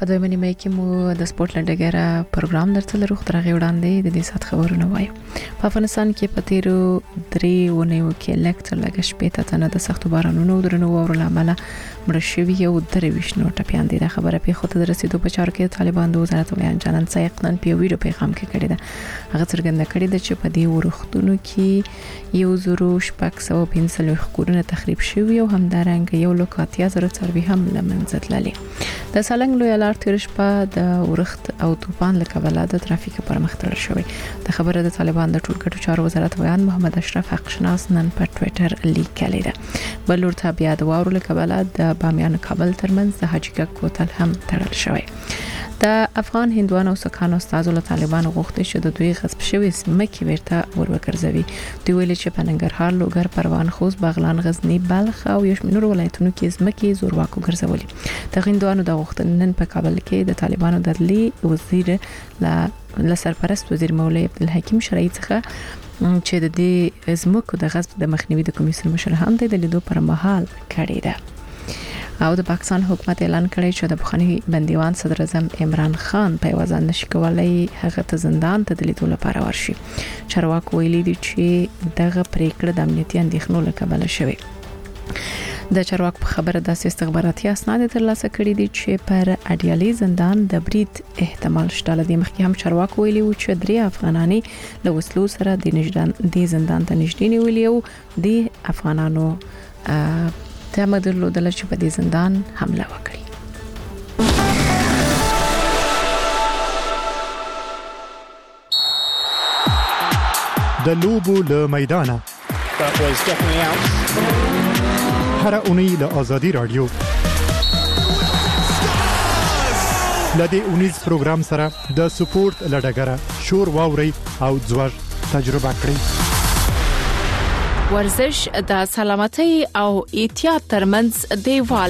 په دویمه نیمه کې مو د سپورټلند ډګر پروګرام درته لرو خدای وړاندې د دې سات خبرونه وایو. په افغانستان کې په تیرو 3 ونیو کې لکټر لګش پېته تنه د سختو بارانونو درنو ورو لامل مړ شوی یو درويش نو ټپيان دي. دا خبره په خود د رسیدو په چارو کې طالبان د وزارت بیان جانان سایقنن په ویډیو پیغام کې کړی ده. هغه څرګنده کړی ده چې په دې ورختونو کې یو زرو شپږ سو پنځل کورونه تخریب شوی او همدارنګ یو لوکاتیا زره څاروي هم لمنځت لالي. د سالنګ لوی لار تیر شپه د ورخت او طوفان له کبله د ترافیک پر مخ تړل شوی. د خبره د طالبان د ټولګټو چارو وزارت بیان محمد اشرف حقشناس نن په ټوئیټر لیکلی ده. بل ورته بیا د واورو له کبله د بامیان کابل ترمنځ د حاجیګک کوتل هم تړل شوی. د افغان هندوانو او سکانو استادو له طالبان غوښتي چې د دوی غصب شوی سمکې ورته ورګرځوي. دوی ویلي چې په ننګرهار، لوګر، پروان، خوست، بغلان، غزنی، بلخ او یشمنور ولایتونو کې سمکې زورواکو ګرځولي. د هندوانو د غوښتنې په کابل کې د طالبانو د عدلي وزیر له سرپرست وزیر مولوی عبدالحکیم شرعي څخه چې د دې زمکو د غصب د مخنیوي د کمیسیون مشر هم د لیدو پر مهال کړی ده. او د پاکستان حکومت اعلان کړی چې د بخښنی بندیوان صدر اعظم عمران خان په وزن نشي کولای هغه ته زندان ته د لیدو لپاره ورشي. چارواکو ویلي دي چې دغه پریکړه د امنیتي اندېښنو له کبله شوې. د چارواکو په خبره داسې استخباراتي اسناد ترلاسه کړي دي چې پر اډیالي زندان د برید احتمال شته. لدې مخکې هم چارواکو ویلي و چې 3 افغانانی له وسلو سره د زندان ته نږدې نیولي او د افغانانو تمه درلودله چې په دې زندان حمله وکړي. د لوبو له میدانه هر اونۍ له آزادي رادیو لدې اونیز پروګرام سره د سپورت لډګره شور واوري او ځوړ تجربه کړئ. ورزش د سلامتۍ او احتیاط ترمنځ دیوال.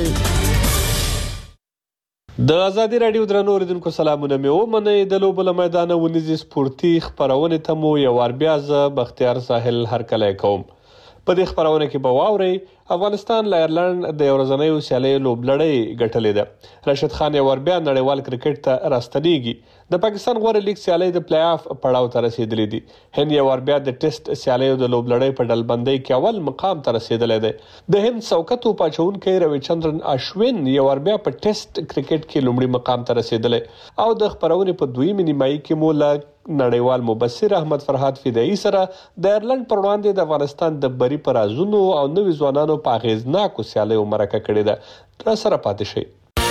د آزادي رادیو درنو اوریدونکو سلامونه مې ومنئ. د لوبو له میدانه ونیزي سپورتي خبرونه ته مو یو ور بیا ز بختیار ساحل هرکلی کوم. په دې خبرونه کې به واورئ افغانستان له ایرلند د ورځنیو سیالیو لوبلړۍ ګټلې ده. راشد خان یو ور بیا نړیوال کرکټ ته راستنیږي. د پاکستان غوړ لیګ سیالۍ د پلی آف پړاو ته رسیدلې دي. هند یو ور بیا د ټیسټ سیالیو د لوبلړۍ په ډلبندۍ کې اول مقام ته رسیدلې ده. د هند څوکتو پاچونکي روي چندرن اشوین یو ور بیا په ټیسټ کرکټ کې لومړی مقام ته رسیدلې او د خبرونې په دویمه نیمایي کې مو نړیوال مبصر احمد فرحات فدایي سره د ایرلند پر وړاندې د افغانستان د بری پر ازونو او نوي ځوانانو په اغیزناکو سیالیو مرکه کړې ده. تر سره پاتې شئ.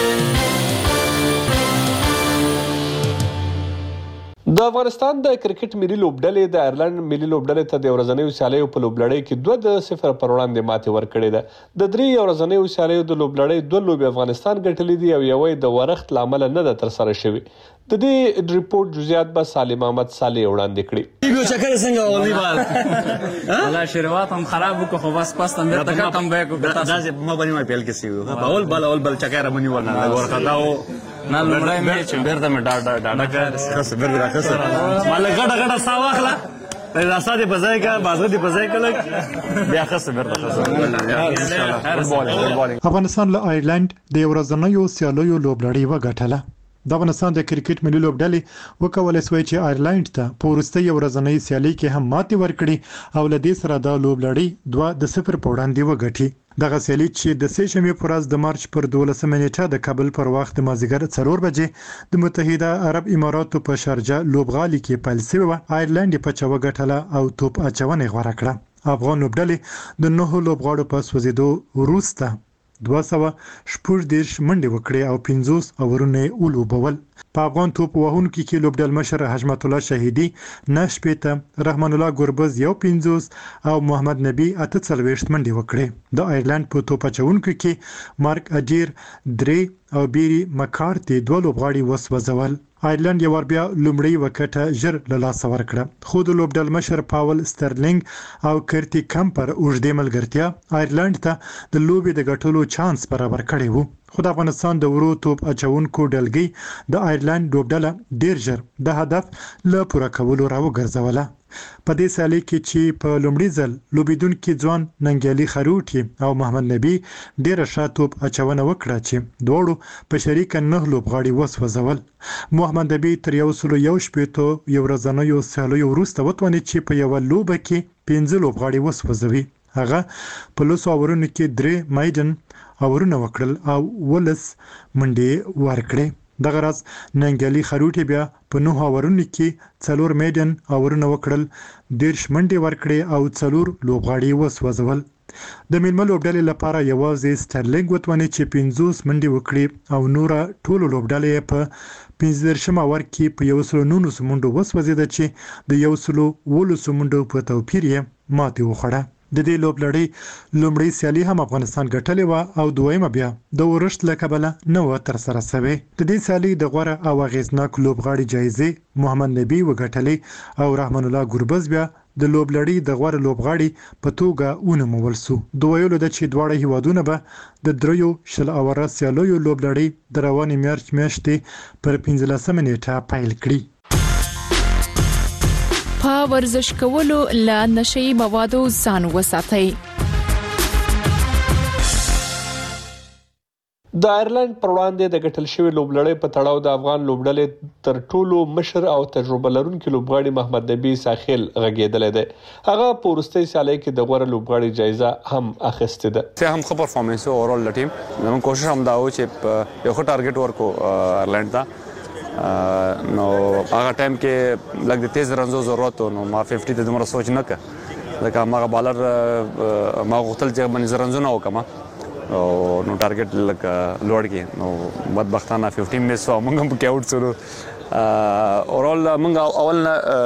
د افغانستان د کرکټ ملي لوبډلې د ایرلند ملي لوبډلې ته د ورځنیو سیالیو په لوبلړۍ کې 2-0 پر وړاندې ماتې ورکړې ده. د 3 ورځنیو سیالیو د لوبلړۍ 2 لوبې افغانستان ګټلې دي او یوې د ورخت لامل نه ده تر سره شوی. د دې ریپورت جزئیات به سالم احمد صالح وړاندې کړي. یو چکر څنګه ولې بال والله شروعات هم خراب وکړو خو بس پس تم ورته کم بیک وکړه. دا ما باندې ما پیل کې سی اول بل چکر منی ورنه ورخداو نه لمړی مې بیرته مې ډاډه خاص بیرته خاص مال غډه ساواخلا راسا دې بځای کا بازو دې بځای کله بیا خاص بیرته خاص. افغانستان له ایرلند د ورځنیو سیالیو لوبلړۍ وګټله. د افغانستان د کرکټ ملي لوبډلې وکولای شوی چې ایرلند ته په وروستۍ ورځنۍ سیالي کې هم ماتې ورکړي او له دې سره د لوبلړۍ 2-0 په وړاندې وګټي. دغه سیالي چې د سې شنبې په ورځ د مارچ پر 12 نیټه د کابل پر وخت د مازیګر 4 بجې د متحده عرب اماراتو په شارجه لوبغالي کې پیل شوی و. ایرلند په چا وګټله او توپ اچونې غوړه کړه. افغان لوبډلې د 9 لوبغاړو په سوځیدو وروسته 214 منډې وکړې او 50 اورونه ولوبول. په افغان توپ وهونکو کې لوبډل مشر حشمت الله شهیدی 9 رحمان الله ګربز 150 او محمد نبی 48 منډې وکړې. د ایرلند په توپ اچونکو کې مارک اجیر 3 او بیری مکارتی 2 لوبغاړي وسوځول. ایرلند یو ور بیا لومړی وکټه ژر له لاسه ورکړه خو د لوبډل مشر پاول سترلینګ او کرتی کمپر اوږدې ملګرتیا ایرلند ته د لوبې د ګټلو چانس برابر کړی وو. خو د افغانستان د ورو توپ اچونکو ډلګۍ د ایرلند لوبډله ډیر ژر د هدف له پوره کولو راوګرځوله. په دې سیالي کې چې په لومړي ځل لوبیدونکي ځوان ننګیالي خروټي او محمد نبی ډېر ښه توپ اچونه وکړه چې دواړو په شریکه 9 لوبغاړي وسوځول. محمد نبی تر 118 یو ورځنیو سیالیو وروسته وتوانید چې په یوه لوبه کې 15 لوبغاړي وسوځوي. هغه په لسو اورونو کې 3 مایدن اورونه وکړل او 11 منډې ورکړې. دغه راز ننګیالي خروټي بیا په 9 اورونو کې 4 میډن اورونه وکړل، 13 منډې ورکړې او 4 لوبغاړي وسوځول. د میلمه لوبډلې لپاره یوازې سټرلینګ وتوانید چې 50 منډې وکړي او نوره ټولو لوبډلې په 15 اوور کې په 119 منډو وسوځېده چې د 119 منډو په توپیر یې ماتې وخوړه. د دې لوبلړۍ لومړی سیالي هم افغانستان ګټلې و او دویمه بیا د ورښت له کبله نه و ترسره شوې. د دې سیالي د غوره او اغیزناک لوبغاړي جایزې محمد نبی وګټلې او رحمان الله ګربز بیا د لوبلړۍ د غوره لوبغاړي په توګه ونومول شو. دوه ویلو د چې دواړه هیوادونه به د دریو شل اوره سیالیو لوبلړۍ د روانې مارچ میاشتې پر 15 نیټه پیل کړي. په ورزش کولو له نشئی موادو ځان وساتئ. د آیرلند پر وړاندې د ګټل شوی لوبلړۍ په تړاو د افغان لوبډلې تر ټولو مشر او تجربه لرونکي لوبغاړي محمد نبی ساحل غږیدلی دی. هغه په وروستۍ سیالۍ کې د غوره لوبغاړي جایزه هم اخیستې ده. ته هم ښه پرفارمنس و اورال د ټیم. زموږ کوشش هم دا و چې یو ښه ټارګټ ورکو آیرلند ته. نو هغه ټایم کې لږ د تیز رنزو ضرورت و. نو ما 50 ته دومره سوچ نه کړ ځکه هغه بالر ما غوښتل چې باندې رنزونه وکړم او نو ټارګټ لږ لوړ کړي. نو بدبختانه 15 مس او موږ هم پکې آوټ شولو. اورال موږ اول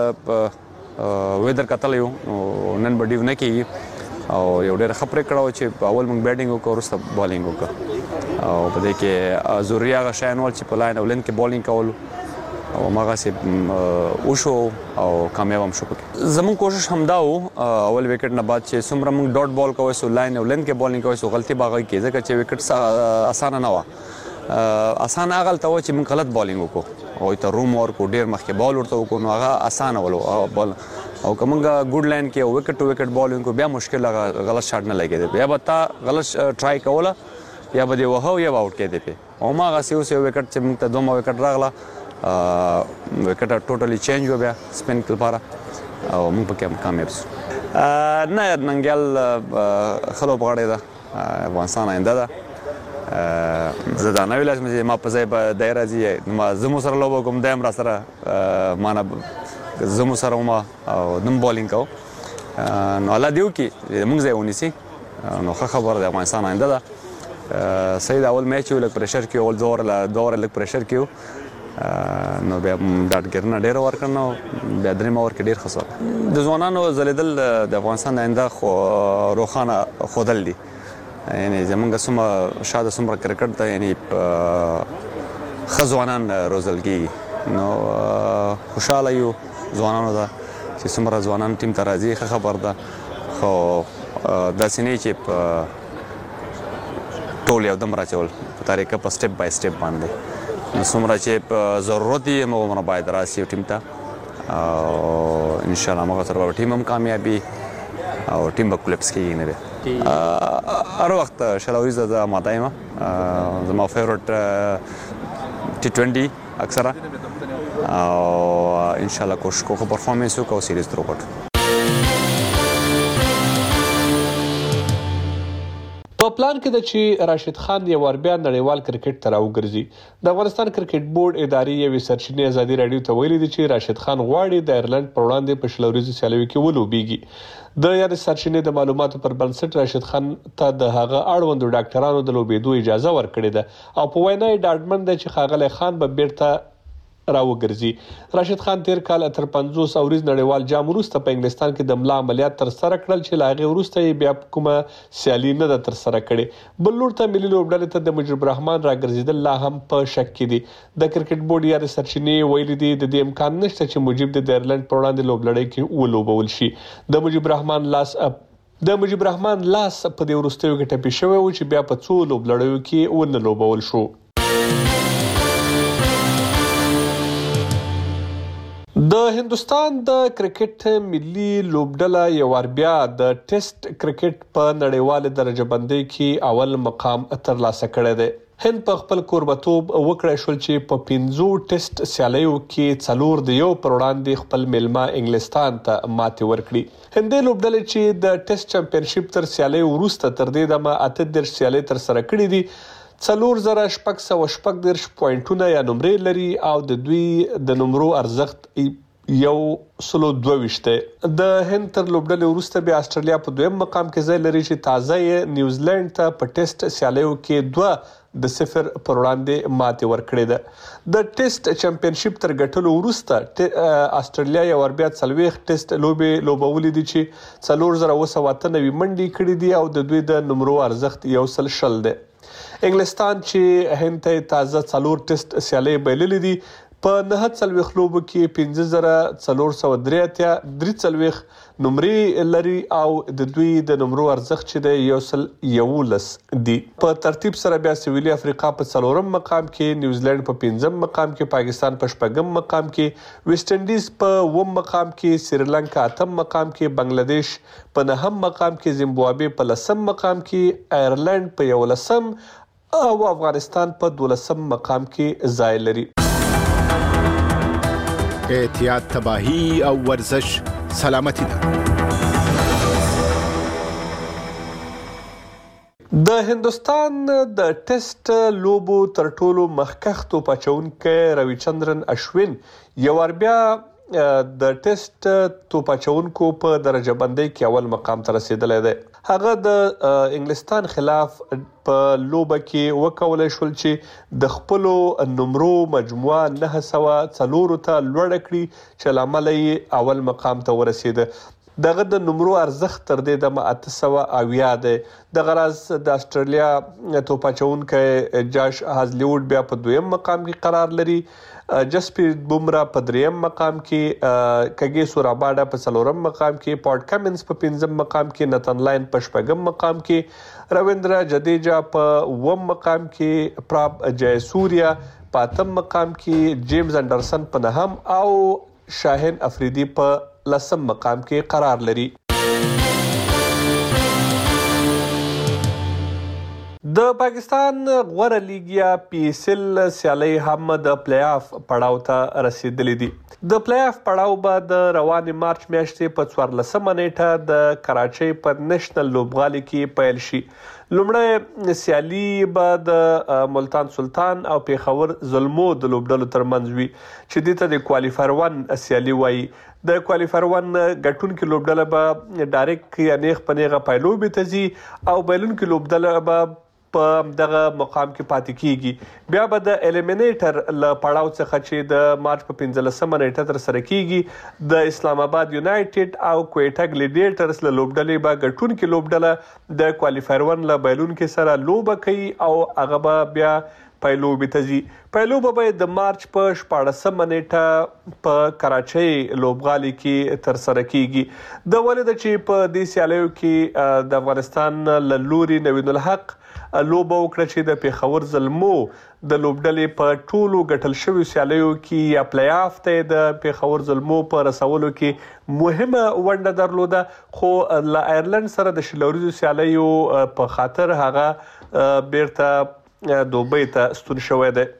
نه ویدر کتل یو نن به ډیو نه کېږي او یو ډېر ښه پرېکړه وه چې اول موږ بیټینګ وکړو وروسته بالینګ وکړو او په دې کې ضروري هغه شیان ول چې په لاین او لین کې بالینګ کولو او هماغسې وشو او کامیاب هم شو پکې. زموږ کوشش همدا و اول وکټ نه بعد چې څومره موږ ډاټ بال کوی سو لاین او لین کې بالینګ کوی سو غلطي به هغه کې ځکه چې وکټ اسانه نه وه. اسانه هغه هلته و چې موږ غلط بالینګ وکړو هغوی ته روم ورکړو ډېر مخکې بال ورته وکړو نو هغه اسانه ولو بال او که موږ ګوډ لاین کې وکټ ټو وکټ بالینګ کو بیا مشکل هغه غلط شاټ نه لګېده. بیا به تا غلط ټرای کوله یا به دې وهه یا به آوټ کېدې پې او هماغسې اوس یو وکټ چې موږ ته دومره وکټ راغله وکټ ټوټلی چینج و بیا سپین لپاره او موږ پکې کامیاب شو. نه ننګیال ښه لوبغاړی ده، افغانستان آینده ده. زه دا نه ویلی چې ما په ځای به دی راځي زه مو سره لوبه کوم دی هم راسره ما نه زه مو سره وم او دم بالینګ کوم. نو الله دې وکړي موږ ځای ونیسي نو ښه خبره ده، افغانستان آینده ده. صحیح د اول میچ یو لږ پریشر کې اول دوه اوره لږ پریشر کې نو بیا ډاټګرنه ډېره ورکړه نو بیا درېیمه اوور کې ډېر ښه شو. د ځوانانو ځلېدل د افغانستان د آینده روښانه ښودل دي. یعنې زموږ څومره شاته څومره کرکټ ته یعنې ښه ځوانان روزل کېږي نو خوشحاله یو ځوانانو ته چې څومره ځوانان ټیم ته راځي ښه خبر ده. خو داسې نه چې په ټول یو دم راچول په طریقه په سټپ بای سټپ باندې نو څومره چې په ضرورت یې همغومره باید راسي ټیم ته او انشاءالله همغه سره به ټیم هم کامیابي او ټیم به کولیپس کېږي نه دی. هر وخت شلوریزه زه ماته یم زما فیورټ T20 اکثره او انشاءالله کوشش کوم پرفارمنس وکړو او سیریز تر وګټو. په پلان کې ده چې راشد خان یو وار بیا نړیوال کرکټ ته راوګرځي. د افغانستان کرکټ بورډ ادارې یوې سرچینې ازادي راډیو ته ویلي دي چې راشد خان غواړي د ایرلند پر وړاندې په شلوریزو سیالیو کې ولوبېږي. د یادې سرچینې د معلوماتو پر بنسټ راشد خان ته د هغه اړوندو ډاکټرانو د لوبېدو اجازه ورکړې ده او په وینا یې ډاډمن دی چې ښاغلی خان به بیرته راوګرځي. راشد خان تیر کال تر 50 اوریز نړیوال جام وروسته په انګلستان کې د ملا عملیات تر سره کړل چې له هغې وروسته یې بیا کومه سیالي نه ده تر سره کړې. بل لور ته ملي لوبډلې ته د مجيب الرحمن راګرځېدل لا هم په شک کې دي. د کرکټ بورډ یادې سرچینې ویلي دي د دې امکان نشته چې مجيب د ایرلند پر وړاندې لوبلړۍ کې ولوبول شي. د مجيب الرحمن لاس په دې وروستیو کې ټپي شوی و چې بیا په څو لوبلړیو کې ونه لوبول شو. د د هندستان د کرکټ ملي لوبډله یو وار بیا د ټیسټ کرکټ په نړیواله درجه بندۍ کې اول مقام ترلاسه کړی دی. هند په خپل کوربتوب وکړای شول چې په 15 ټیسټ سیالیو کې 4 د 1 پر وړاندې خپل میلمه انګلستان ته ماتې ورکړي. هندي لوبډلې چې د ټیسټ چمپیونشپ تر سیالي وروسته تر دې دمه 8 سیالي تر سره کړې دي. 4614 پوینټونه یا نمرې لري او د دوی د نمرو ارزښت 122 دی. د هند تر لوبډلې وروسته بیا استرالیا په دویم مقام کې ځای لري چې تازه یې نیوزیلند ته په ټیسټ سیالیو کې 2-0 پر وړاندې ماتې ورکړې ده. د ټیسټ چمپیونشپ تر ګټلو وروسته استرالیا یو ور بیا 40 ټیسټ لوبولې دي چې 4298 منډي کړې دي او د دوی د نمرو ارزښت 120 دی. انګلستان چې هند ته تازه 4 ټیسټ سیالي بایللې دي په 49 لوبو کې 15443 نمرې لري او د دوی د نمرو ارزښت چې دی 111 دی. په ترتیب سره بیا سویلي افریقا په 4م مقام کې، نیوزیلند په 5م مقام کې، پاکستان په 4م مقام کې، ویسټ انډیز په 8م مقام کې، سریلانکا 8م مقام کې، بنگلاديش په 9م مقام کې، زیمبابوے په 10م مقام کې، آیرلند په 11م او افغانستان په 12م مقام کې ځای لري. احتیاط تباہی او ورزش سلامتی ده. د هندستان د ټیسټ لوبو تر ټولو مخکښ توپاچونکی رویچندرن اشوین یو ور بیا د ټیسټ توپاچونکو په درجه بندۍ کې اول مقام ته رسیدلی دی. هغه د انګلستان خلاف په لوبه کې وکولای شول چې د خپلو نمرو مجموعه 904 ته لوړه کړي چې لامل یې اول مقام ته ورسیده. دغه د نمرو ارزښت تر دې د 880 دی. د غراز د استرالیا توپاچونکی جاش هازلیوډ بیا په 2م مقام کې قرار لري. جسپریت بومرا په 3م مقام کې، کګیسو راباډا په 4م مقام کې، پاټ کمنز په 5م مقام کې، نتن لاین په 4م مقام کې، رویندرا جدیجا په 9م مقام کې، پراپ جای سوریا په 8م مقام کې، جیمز انډرسن په 9م او شاهین افریدی په 10م مقام کې قرار لري. د پاکستان غوره لیګ یا پی ایس ایل سیالي هم د پلی آف پړاو ته رسیدلې دي. د پلی آف پړاو به د روانې مارچ میاشتې په 14مه نیټه د کراچۍ په نېشنل لوبغالي کې پیل شي. لومړی سیالي به د ملتان سلطان او پیښور زلمو د لوبډلو ترمنځ وي چې دې ته د کوالیفایر 1 سیالي وایي. د کوالیفایر 1 ګټونکو لوبډله به ډایرکټ یا نیغ په نیغه پایلوبې ته ځي او بایلونکو لوبډله به په دغه مقام کې پاتې کیږي. بیا به د الیمینیټر له پړاو څخه چې د مارچ په 15مه نیټه تر سره کیږي د اسلام آباد یونایټډ او کویټا ګلیډیټرز له لوبډلې به ګټونکو لوبډله د کوالیفایر 1 له بایلونکو سره لوبه کوي او هغه به بیا پایلوبې ته ځي. پایلوبه به د مارچ په 14مه نیټه په کراچۍ لوبغالي کې تر سره کیږي. د ولید چې په دې سیالیو کې د افغانستان له لوري نوین الحق لوبه وکړه چې د پیښور زلمو د لوبډلې په ټولو ګټل شویو سیالیو کې یا پلی آف ته د پیښور زلمو په رسولو کې مهمه ونډه درلوده، خو له آیرلند سره د شلوریزو سیالیو په خاطر هغه بیرته دوبۍ ته ستون شوی دی.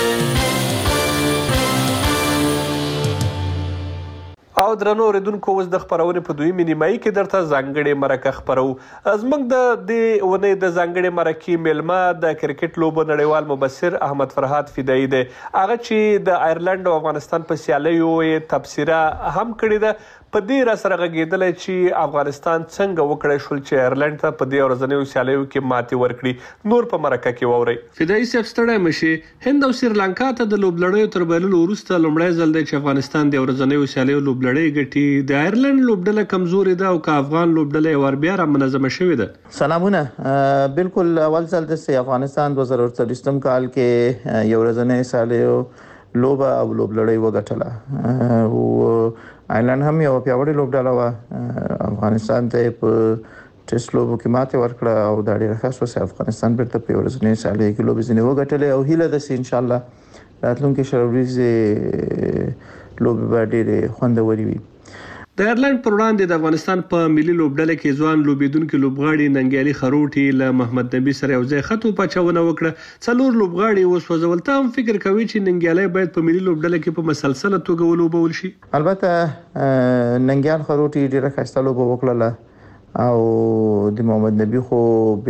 او درنو اوریدونکو، اوس د خبرونې په دویمې نیمایي کې درته ځانګړې مرکه خبرو. زموږ د دې ونې د ځانګړې مرکې میلمه د کرکټ لوبو نړیوال مبصر احمد فرهاد فدایي دی. هغه چې د آیرلند او افغانستان په سیالیو یې تبصره هم کړې ده. په دې را سره غږېدلی چې افغانستان څنګه وکړی شول چې آیرلند ته په دې ورځنیو سیالیو کې ماتې ورکړي. نور په مرکه کې واورئ. فدایي صاحب ستړی مشي. هند او سریلانکا ته د لوبلړیو تر بایللو وروسته لومړی ځل دی چې افغانستان د ورځنیو سیالیو لوبلړۍ ګټي. د آیرلند لوبډله کمزورې ده او که افغان لوبډله یې ور بیا را منظمه شوې ده. سلامونه. بالکل اول ځل د افغانستان 2023 کال کې یو ورځنۍ سیالیو لوبه او لوبلړۍ وګټله او آیرلند هم یو پیاوړی لوبډله وه. افغانستان ته په ټیسټ لوبو کې ماتې ورکړه او دا ډېره ښه شوه چې افغانستان بیرته په ورځنۍ سیالیو کې لوبې ځینې وګټلې او هیله ده چې انشاءالله راتلونکي شلوريزه لوبې ډېرې خوندورې وي. د ایرلند پر وړاندې د افغانستان په ملي لوبډله کې ځوان لوبیدونکو لوبغاړي ننګیالي خروټي له محمد نبی سره یو ځای خطو پچاونه وکړه. څلور لوبغاړي وسوځول. ته هم فکر کوي چې ننګیالي باید په ملي لوبډله کې په مسلسله توګه ولوبول شي؟ البته ننګیال خروټي ډېره ښایسته لوبه وکړه او د محمد نبی خو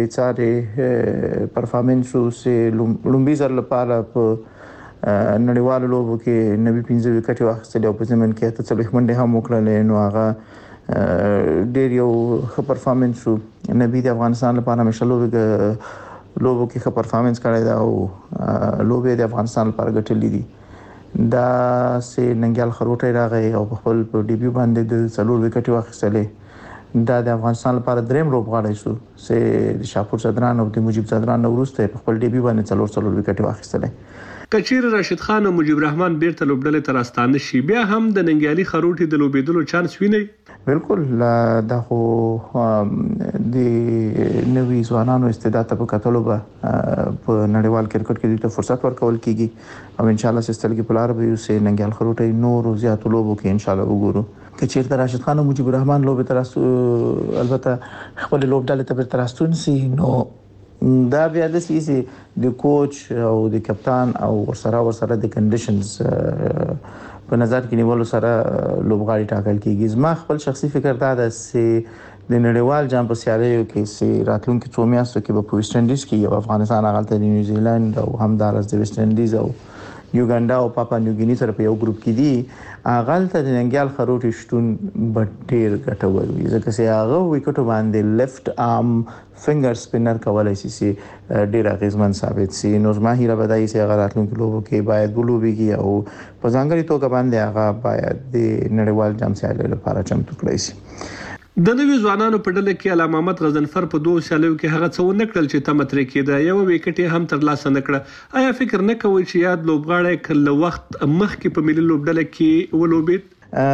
بیچاره پرفارمنس سه لومبي زر لپاره په نړیوالو لوبو کې نبی 15 وکټ واخیستل او په زمين کې ته څلوي منډه هم وکړل. نو هغه ډېر یو ښه پرفارمنس نبی د افغانستان لپاره مشالو لوبو کې ښه پرفارمنس کړی دا او لوبې د افغانستان لپاره ګټلې دي. دا سه ننګیال خروټي راغی او په خپل ډیبیو باندې د څلور وکټ واخیستل. دا د افغانستان لپاره دریم لوبغاړی شو چې د شاپور صدران او د مجيب صدران وروسته په خپل ډیبیو باندې څلور وکټ واخیستل. کچیر راشد خان او مجيب الرحمن بیرته لوبډلې تر استانه شي بیا هم د ننګیالي خروټي د لوبېدلو چانس ویني؟ بالکل دا خو د نوي ځوانانو استعداد په کتلو به په نړیوال کرکټ کې د فرصت ورکول کیږي او ان شاء الله سیستل کې پلار به یو سه ننګیال خروټي نور زیات لوبو کې ان شاء الله وګورو. کچیر راشد خان او مجيب الرحمن لوبې تر البته خپل لوبډلې ته تر استون سي نو دا بیا د سیسي د کوچ او د کپتان او ورسره د کنډیشنز په نظر کې نیول سره لوبغاړي ټاکل کیږي. زما خپل شخصي فکر دا ده چې د نړیوال جام په سیالیو کې چې راتلونکي 2 میاشتو کې په ویسټ انډیز کې یو افغانستان هغه د نیوزیلند او همدارس د ویسټ انډیز او یوګاندا او پاپا نیوګینی سره په یو گروپ کې دي. هغه ته د ننګیال خروټي شتون ډېر ګټور وي ځکه چې هغه وکټو باندې لیفت ارم فنگر سپینر کولای شي ډېر اغیزمن ثابت شي. نو زما هیله به دای چې هغه راتلونکي لوبو کې باید ولوبيږي او په ځانګړي توګه باندې هغه باید د نړیوال جام سیالیو لپاره چمتو کړی شي. د نوي ځوانانو په ډله کې علامه محمد غضنفر په 2 سیالیو کې هغه څه ونه کړل چې تم ترې کېده. یو وکټ هم تر لاسه نه کړ. آیا فکر نه کوئ چې یاد لوبغاړی کله وخت مخکې په ملي لوبډله کې ولوبید؟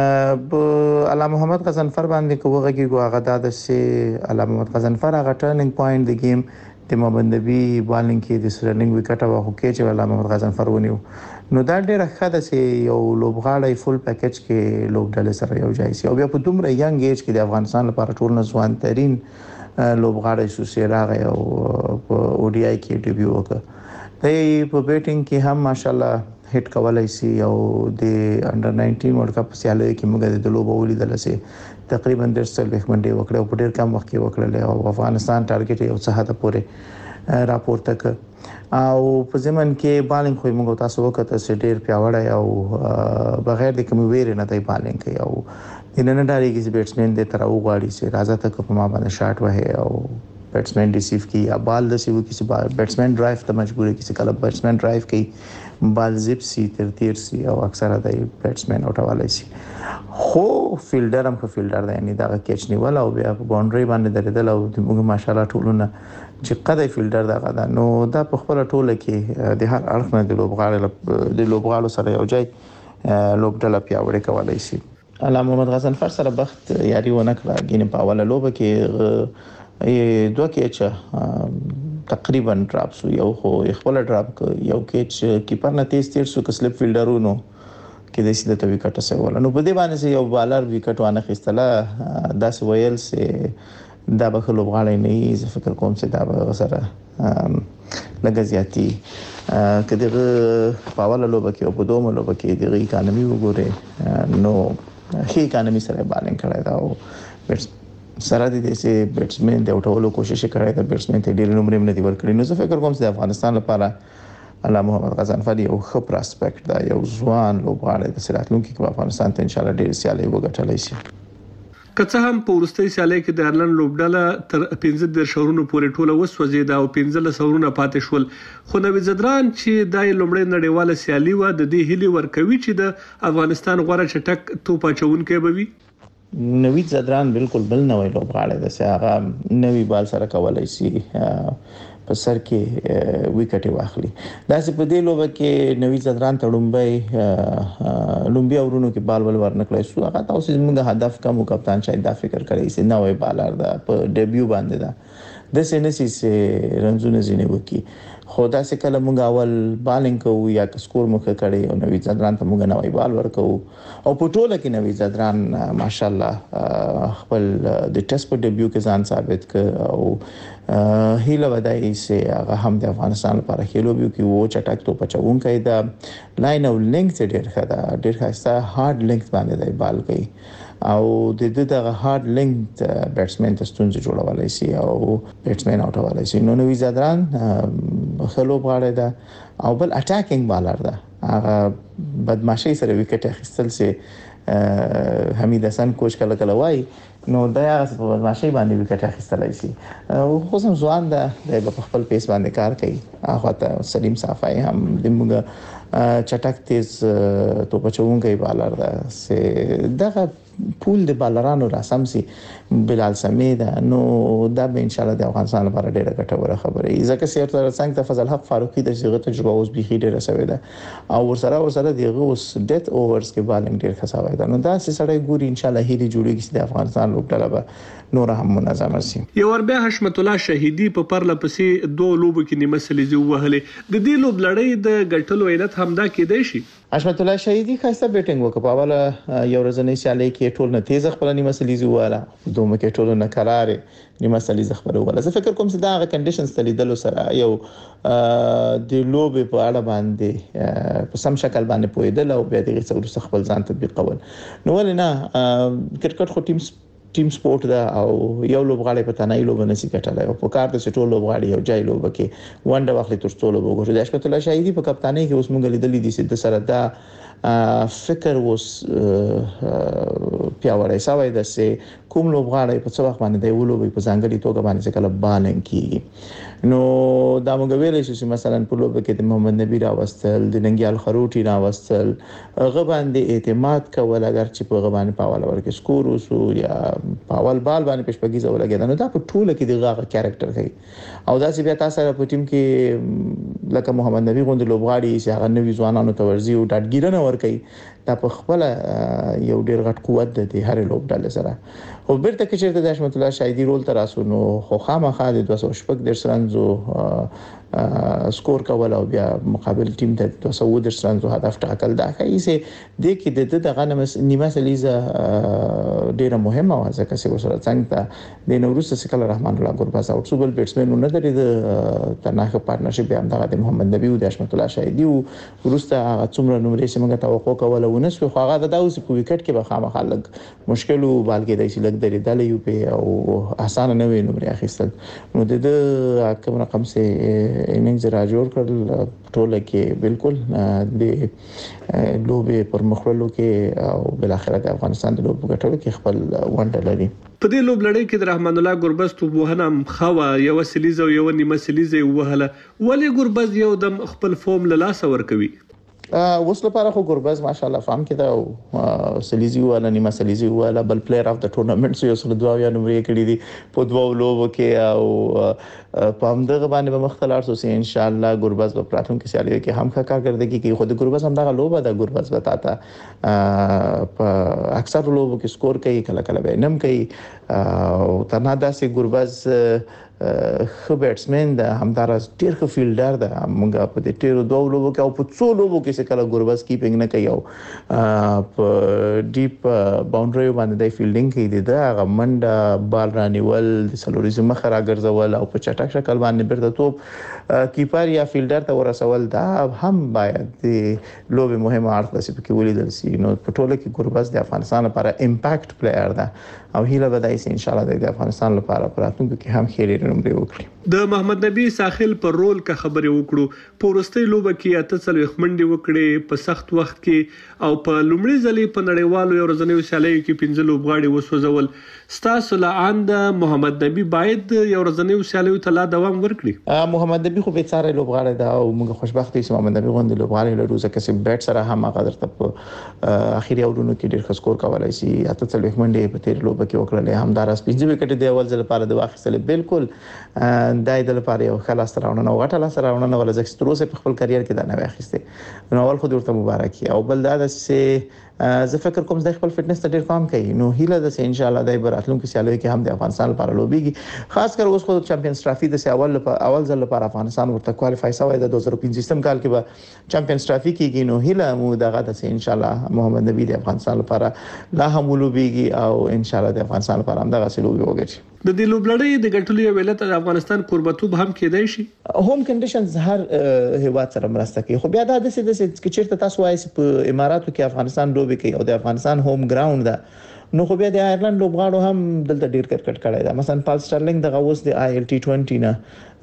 علامه محمد غضنفر باندې کوغه کې هغه د سه علامه محمد غضنفر هغه ټرنینګ پوینټ د گیم د محمد نبی بالینګ کې د سرنګ وکټ واخو کې چې علامه محمد غضنفر ونیو. نو دا ډیره ښه ده چې یو لوبغاړی فل پیکج کې لوبډلې سره یو ځای شي او بیا په دومره ینګ ایج کې د افغانستان لپاره ټول نه ځوان ترين لوبغاړی شو چې راغی او په او ډي آی کې ډیبیو وکړ. دی په بیټینګ کې هم ماشاءالله هټ کولای شي او د انډر 19 ورلد کپ سیالیو کې موږ د لوبو ولیدل چې تقریبا 100 منډه وکړه او په ډیر کم وخت کې وکړل او افغانستان ټارګټ یو څه حد پورې راپورته کړ. او په زمن کې بالینګ خو موږ تاسو وکړه چې ډیر پیاوړی او بغیر د کوم ویری نه دی بالینګ کوي او د نن ډاري کې بیټسمن د تر او غواړي چې راځه تک په ما باندې شاټ وه او بیټسمن ریسیو کی یا بال د سیو کسی بیټسمن ډرایو ته مجبور کسی کله بیټسمن ډرایو کوي بال زپ سی تیر سی او اکثره د بیټسمن اوټوالای سی. خو فیلډر هم خو فیلډر دی یعنی دا کیچ نیول او بیا په باونډري باندې درېدل او موږ ماشاءالله ټولونه چې قدای فیلډر دا غدا نو دا په خپل ټوله کې د هر اړخ نه د لوبغاړو سره یو ځای لوبډله پیاوړې کولای شي. علامه محمد غضنفر سره بخت یاري ونه کړه ګینه په اوله لوبه کې 2 کېچ تقریبا ډراپ شو. یو خو خپل ډراپ یو کېچ کیپر نه تیز شو ک سلیپ فیلډرونو کې د سیده ته وکټ سوال. نو په دې باندې یو بالر وکټ وانه خستله داس ویل سه دا به لوبغاړی نه زه فکر کوم چې دا به سره لږ زیاتی کله په اوله لوبه کې او په دومره لوبه کې د اکانومي وګوره نو هي اکانومي سره بالانس کړی دا او سره د دې بیټسمن د اوټولو کوشش کړی دا بیټسمن ته ډیر نمبر نه دی ورکړی. نو زه فکر کوم چې د افغانستان لپاره علامه محمد غضنفر یو ښه پراسپیکټ دا یو ځوان لوبغاړی د راتلونکي کې افغانستان ته ان شاء الله ډیر سیالي وګټلای شي. که څه هم په ورستۍ سیالۍ کې د ایرلند لوبډله تر 15 شهرونو پورې ټوله وسوځېده او 15 شهرونه پاتې شول. خو نوي زدران چې د لومړۍ نړیواله سیالي و د دې هلي ورکوي چې د افغانستان غوړه چټک توپ اچونکي به وي. نوي زدران بالکل بل نوې لوبغاړی د هغه نوي بال سره کولای شي په سر کې وکټ واخلي. دا چې په دې لوبه کې نوي زدران تړمبای لومبي اورونو کې بال ول ورنکړای شو. هغه تاسو زموږ هدف کوم کپتان شاید دا فکر کوي چې نوې بالر دا په ډیبیو باندې دا د سینسي سه رنزونه زینه وکي خدا سه کله مونږ اول بالینګ کوو یا سکور مخه کړي او نوې ځدران ته مونږ نوې بال ورکو او په ټوله کې نوې ځدران ماشاءالله خپل د ټیسټ په ډیبیو کې ځان ثابت ک او هیله ودای سه هغه هم د افغانستان لپاره هیلو بیو کې وو چټک تو پچون کوي دا لاین او لینک ډیر خدا ډیر خاصه هارد لینک باندې دی بال کوي او د دې دغه هارد لینک بیټسمن ته ستونزې جوړولای شي او بیټسمن اوټولای شي نو نوې ځدران خلو غاړه ده او بل اٹیکینګ بالر ده هغه بدمعشي سره وکټ اخیستل سي حمید حسن کوچ کله کله وای نو دا هغه په بدمعشي باندې وکټ اخیستلای شي او خصوصا ځوان ده د خپل پیس باندې کار کوي هغه ته سلیم صافای هم دموږ چټک تیز تو بچون کوي بالر ده سه دغه پول د بالرانو راسم سي بلال سمي ده نو دا به ان شاء الله د افغانستان لپاره ډیره ګټوره خبره ای ځکه چې تر څنګه ته فضل حق فاروقي د صيغه تجربه اوس بيخي ډیره سوي ده او ورسره دغه اوس ډیت اوورز کې بالنګ ډیر خساوي ده نو دا سړی ګوري ان شاء الله هلي جوړیږي چې د افغانستان لوبډله به نور هم منظم شي یو ور بیا حشمت الله شهیدی په پرله پسې دوه لوبو کې نیمه سلیزي وهلې د دې لوب لړۍ د ګټلو علت همدا کېدای شي حشمت الله شهیدی خاصه بیټینګ وکړه په اوله یو ورځنی سیالي کې ټول نه تیز خپل نیمه سلیزي واله دومره کې ټول نه قرارې نیمه سلیزي خبره ولا زه فکر کوم چې دا غو کنډیشنز تلیدلو سره یو د لوب په اړه باندې په سم شکل باندې پویدل او بیا دغه څه خپل ځان تطبیق کول نو ولنه کرکټ خو ټیم سپورت دا او یو لوبغاړي په تنهایی لوب نه سي کټلای او په کار د سټول لوبغاړي یو ځای لوب کې ونډه واخلي تر څو لوب وګوري د حشمت الله شهیدی په کپتانۍ کې اوس مونږ لیدلې دي چې د سره دا فکر وس پیاوړی سوي د سه کوم لوبغاړي په څو وخت باندې دی ولوبي په ځانګړي توګه باندې کله بالنګ کیږي نو دا موږ ویلې چې مثلا په لوب کې د محمد نبی راوستل د ننګیال خروټي راوستل هغه باندې اعتماد کول اگر چې په هغه باندې پاول ورکه سکور وسو یا پاول بال باندې پښپګي زول کېده نو دا په ټوله کې دغه کریکټر کوي او دا چې بیا تاسو په ټیم کې لکه محمد نبی غوند لوبغاړي چې هغه نوې ځوانانو ته ورزي او ډاډګیرنه ور کوي دا په خپل یو ډیر غټ قوت د هر لوبډل سره او بیرته کې چې د حشمت الله شهیدی رول تر اسو نو خو خامخا د 200 در سرنزو سکور کول او بیا مقابل ټیم ته 200 در سرنزو هدف ټاکل دا کوي چې د کې دغه نیمه سلیزه ډیره مهمه و ځکه چې وسره څنګه د نوروز سکل رحمان الله ګورباز او څوبل بیټسمن نه درې د تناخه پارتنرشپ هم د محمد نبی او د حشمت الله شهیدی او ورسته هغه څومره نمرې چې موږ توقع کوله ونسو خو هغه د اوس په وکټ کې به خامخا لګ مشکل او بالګې د سیلګ درې دلې یو په او اسانه نه وي نمرې اخیستل نو د کوم رقم سه اننګز را جوړ کړل ټوله کې بالکل د لوبې پر مخولو کې او بل اخر د افغانستان د لوب غټلو کې خپل ونډه لري په دې لوب لړۍ کې د رحمان الله ګوربز توبوهنه خوا یو سلیزه او یو نیمه سلیزه وهله ولی ګوربز یو د خپل فورم له لاس ور کوي اوس لپاره خو ګوربز ماشاءالله فهم کړه او سلیزي ولا نیمه سلیزي ولا بل پلیئر اف د ټورنمنت یو سره دوه یا نمرې کړې دي په دوه لوبو کې او په همدغه باندې به مختلف سو ان شاء الله ګوربز په پراتون کې سیالي کې هم کارکردګي کې خود ګوربز هم دغه لوبه د ګوربز وتاته په اکثر لوبو کې سکور کوي کله کله به نم کوي او تنها داسې ګوربز خو بیټسمن د همدارس ډیر ښه فیلډر ده موږ په دې ټیرو دوه لوبو کې او په څو لوبو کې چې کله ګوربز کیپینګ نه کوي او په ډیپ باونډري باندې د فیلډینګ کوي د هغه منډه بال رانیول د سلوریزم مخه راګرځول او په چټک شکل باندې بیرته توپ کیپر یا فیلډر ته ورسول دا هم باید د لوبي مهمه اړخ ده چې ولیدل شي نو په ټوله کې ګوربز د افغانستان لپاره امپاکټ پلیئر ده او هیله بدای سي ان شاء الله د افغانستان لپاره پراتونکو کې هم خېری نمبر وکړي د محمد نبی ساحل پر رول کا خبره وکړو پورستي لوبه کې اته څلوي خمنډي وکړي په سخت وخت کې او په لومړي ځلې په نړیوالو یو ورځنیو سیالیو کې 15 لوبغاړي وسوځول ستاسو لاند محمد نبی باید یو ورځنیو سیالیو ته لا دوام ورکړي محمد نبی خو به څاره لوبغاړي دا او موږ خوشبخت یو محمد نبی غوند لوبغاړي له روزه کې بیٹ سره هم هغه درته په اخیری اورونو کې ډېر ښه سکور کولای شي اته څلوي خمنډي په تیر لوبه کې وکړل هم دارس 15 وکټ دی اول ځل لپاره د واخیستل بالکل دای د لپاره یو خلاص راوړنه او غټه لاس راوړنه ولا زکستروسه په خپل کرییر کې دا نه واخیسته نو اول خو ورته مبارکي او بل دا چې زه فکر کوم د خپل فټنس ته ډیر پام کوي نو هیله ده چې ان شاء الله د براتلونکو سیالیو کې هم د افغانستان لپاره لوبيږي خاص کر اوس خو چمپیونز ټرافي د اول ځل لپاره افغانستان ورته کوالفای شوی د 2015 کال کې به چمپیونز ټرافي کېږي نو هیله مو دغه د ان شاء الله محمد نبی د افغانستان لپاره لا هم لوبيږي او ان شاء الله د افغانستان لپاره هم دغه سلوبي وګټي د دې لوبلړۍ د ګټلو یو علت د افغانستان قربتوب هم کېدای شي هوم کنډیشنز هر هیواد سره مرسته کوي خو بیا دا د چې چیرته تاسو وایي په اماراتو کې افغانستان لوبي کوي او د افغانستان هوم ګراوند ده نو خو بیا د آیرلند لوبغاړو هم دلته ډیر کرکټ کړی دا مثلا پال سټرلینګ دغه اوس د ILT20 نه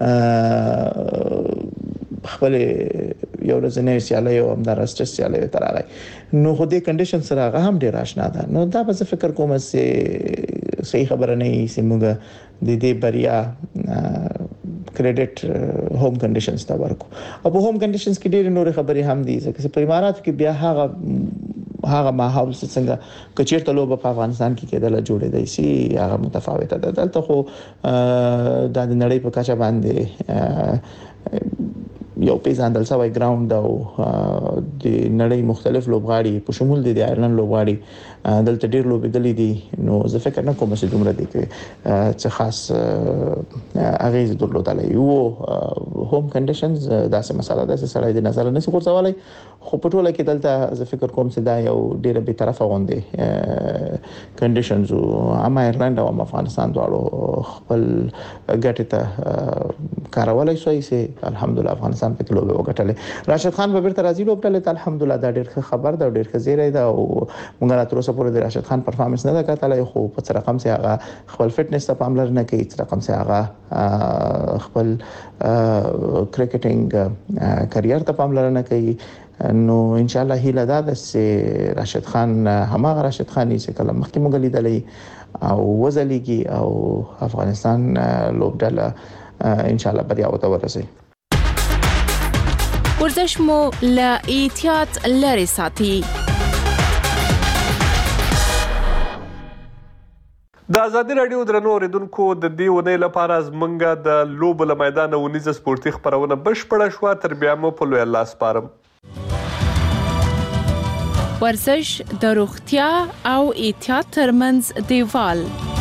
خپل یو ورځنی سیالي او د راستي سیالي تر هغه نو خو د کنډیشن سره هغه هم ډیر آشنا ده نو دا به فکر کوم چې صحیح خبره نه یې سیموګه د دې بریا کریډټ هوم کنډیشنز ته ورکو او په هوم کنډیشنز کې ډېر نور خبرې هم دي ځکه چې په امارات کې بیا هغه ماحول څنګه کچیرته لوب په افغانستان کې کېدل جوړې دی سي هغه متفاوته ده دلته خو د نړۍ په کچه باندې یو پیژندل شوی ګراوند او د نړۍ مختلف لوبغاړي په شمول د آیرلند لوبغاړي دلته ډیر لوبېدلې دي نو زه فکر نه کوم چې دومره دي چې خاص اغیز درلودلې یو هوم کنډیشنز داسې مسله ده چې سړی د نظر نه څخه ورڅولای خو په ټوله کې دلته زه فکر کوم چې دا یو ډیره به طرفه غونډه کنډیشنز او آیرلند او افغانستان دواړو خپل ګټه ته کارولای شوی چې الحمدلله افغانستان په لوبه وګټلې راشد خان په بیرته راځي لوبټل ته الحمدلله دا ډیر خبر دا ډیر خزیره ده او موږ را تر اوسه پورې د راشد خان پرفارمنس نه ده کتلای خو په څه رقم چې هغه خپل فټنس ته پاملرنه کوي څه رقم چې هغه خپل کرکټینګ کرییر ته پاملرنه کوي نو ان شاء الله هیله ده چې راشد خان هماغه راشد خاني چې کله مخکې موږ لیدلې او وزلیږي او افغانستان لوبډله ان شاء الله بریا وته ورسي ورزش مو لا احتیاط لري ساتي د ازادي رادیو درنو اوریدونکو د دې ونې لپاره زمونږ د لوب له میدان ونیزه سپورتي خبرونه بشپړه شو تر بیا مو په لوی الله سپارم ورزش د روغتیا او احتیاط ترمنځ دیوال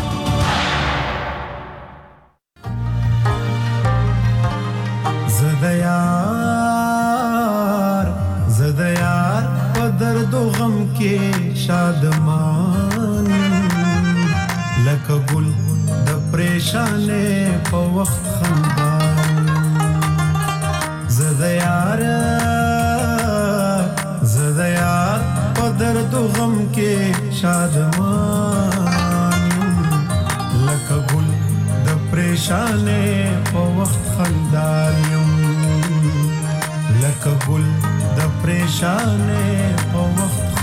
زدیار په درد او غم کې شادمان لکه ګل د پریشانې په وخت خندان زدیار په درد او غم کې شادمان لکه ګل د پریشانې په وخت خندان لکه ګل د پریشانې په وخت